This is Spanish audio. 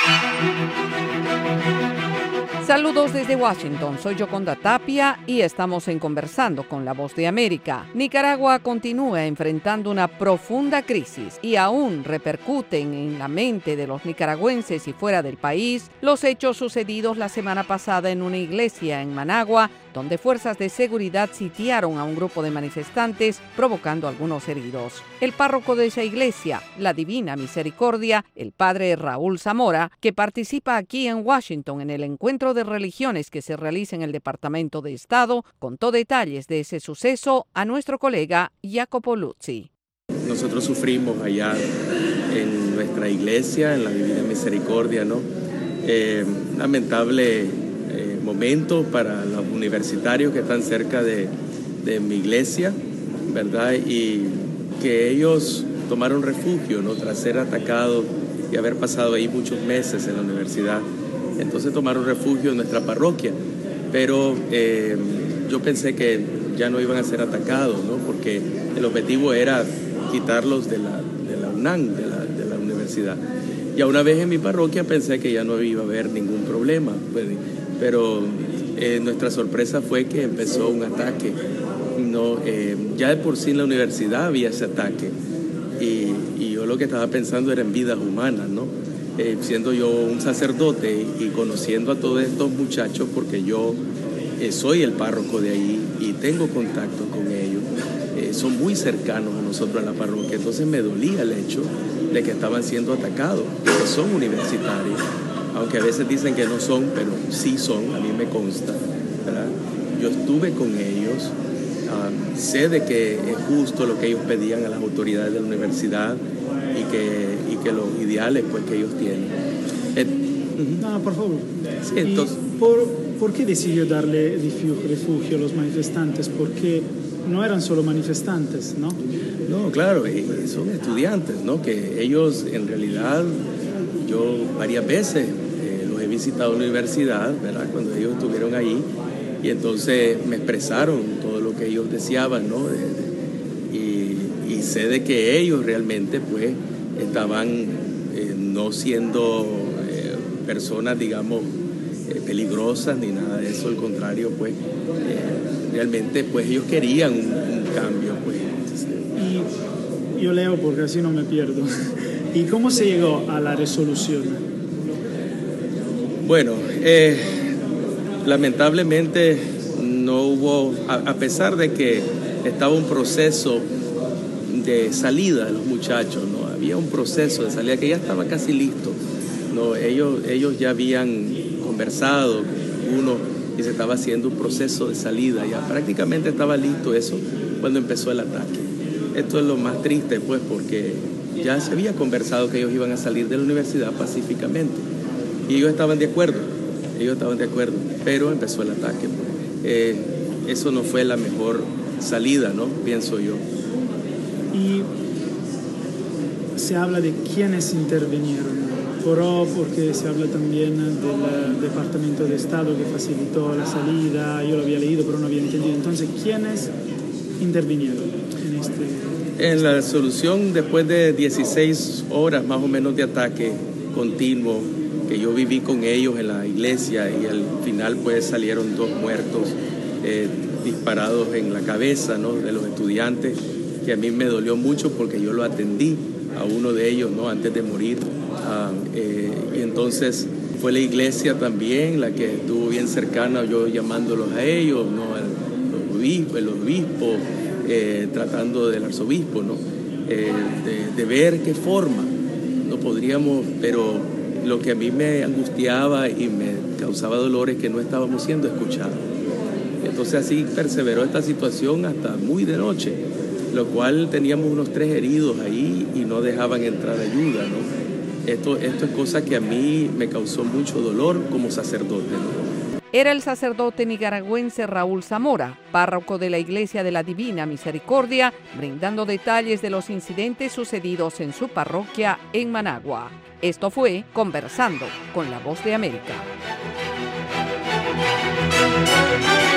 Saludos desde Washington, soy Yoconda Tapia y estamos en Conversando con la Voz de América. Nicaragua continúa enfrentando una profunda crisis y aún repercuten en la mente de los nicaragüenses y fuera del país los hechos sucedidos la semana pasada en una iglesia en Managua, donde fuerzas de seguridad sitiaron a un grupo de manifestantes, provocando algunos heridos. El párroco de esa iglesia, la Divina Misericordia, el padre Raúl Zamora, que participa aquí en Washington en el encuentro de religiones que se realiza en el Departamento de Estado, contó detalles de ese suceso a nuestro colega Jacopo Luzzi. Nosotros sufrimos allá en nuestra iglesia, en la Divina Misericordia, ¿no? Lamentable momento para los universitarios que están cerca de mi iglesia, ¿verdad? Y que ellos tomaron refugio, ¿no? Tras ser atacados y haber pasado ahí muchos meses en la universidad. Entonces tomaron refugio en nuestra parroquia, pero yo pensé que ya no iban a ser atacados, ¿no? Porque el objetivo era quitarlos de la UNAM, de la universidad. Ya una vez en mi parroquia pensé que ya no iba a haber ningún problema, pero nuestra sorpresa fue que empezó un ataque. No, ya de por sí en la universidad había ese ataque y yo lo que estaba pensando era en vidas humanas, ¿no? Siendo yo un sacerdote y conociendo a todos estos muchachos, porque yo soy el párroco de ahí y tengo contacto con ellos, son muy cercanos a nosotros en la parroquia, entonces me dolía el hecho de que estaban siendo atacados, que son universitarios, aunque a veces dicen que no son, pero sí son, a mí me consta, ¿verdad? Yo estuve con ellos, sé de que es justo lo que ellos pedían a las autoridades de la universidad y que los ideales pues que ellos tienen. No, por favor. Sí, entonces, ¿Por qué decidió darle refugio a los manifestantes? Porque no eran solo manifestantes, ¿no? No, claro, son estudiantes, ¿no? Que ellos en realidad, yo varias veces los he visitado en la universidad, ¿verdad? Cuando ellos estuvieron ahí y entonces me expresaron todo lo que ellos deseaban, ¿no? Y sé de que ellos realmente pues estaban no siendo personas, digamos, peligrosas ni nada de eso, al contrario, pues realmente pues ellos querían un cambio, pues. Y yo leo porque así no me pierdo. ¿Y cómo se llegó a la resolución? Bueno, lamentablemente no hubo, a pesar de que estaba un proceso de salida de los muchachos, ¿no? Había un proceso de salida que ya estaba casi listo, ¿no? Ellos ya habían conversado uno y se estaba haciendo un proceso de salida, ya prácticamente estaba listo eso cuando empezó el ataque. Esto es lo más triste, pues, porque ya se había conversado que ellos iban a salir de la universidad pacíficamente y ellos estaban de acuerdo, pero empezó el ataque, pues. Eso no fue la mejor salida, ¿no? Pienso yo. Y se habla de quiénes intervinieron, porque se habla también del Departamento de Estado que facilitó la salida, yo lo había leído pero no había entendido. Entonces, ¿quiénes intervinieron en este? En la solución, después de 16 horas más o menos de ataque continuo, que yo viví con ellos en la iglesia y al final pues salieron 2 muertos disparados en la cabeza, ¿no? De los estudiantes, que a mí me dolió mucho porque yo lo atendí a uno de ellos, ¿no? Antes de morir. Y entonces fue la iglesia también la que estuvo bien cercana, yo llamándolos a ellos, ¿no? El obispo, tratando del arzobispo, ¿no? De ver qué forma no podríamos, pero lo que a mí me angustiaba y me causaba dolor es que no estábamos siendo escuchados. Entonces así perseveró esta situación hasta muy de noche, lo cual teníamos unos 3 heridos ahí y no dejaban entrar ayuda, ¿no? Esto es cosa que a mí me causó mucho dolor como sacerdote, ¿no? Era el sacerdote nicaragüense Raúl Zamora, párroco de la Iglesia de la Divina Misericordia, brindando detalles de los incidentes sucedidos en su parroquia en Managua. Esto fue Conversando con la Voz de América.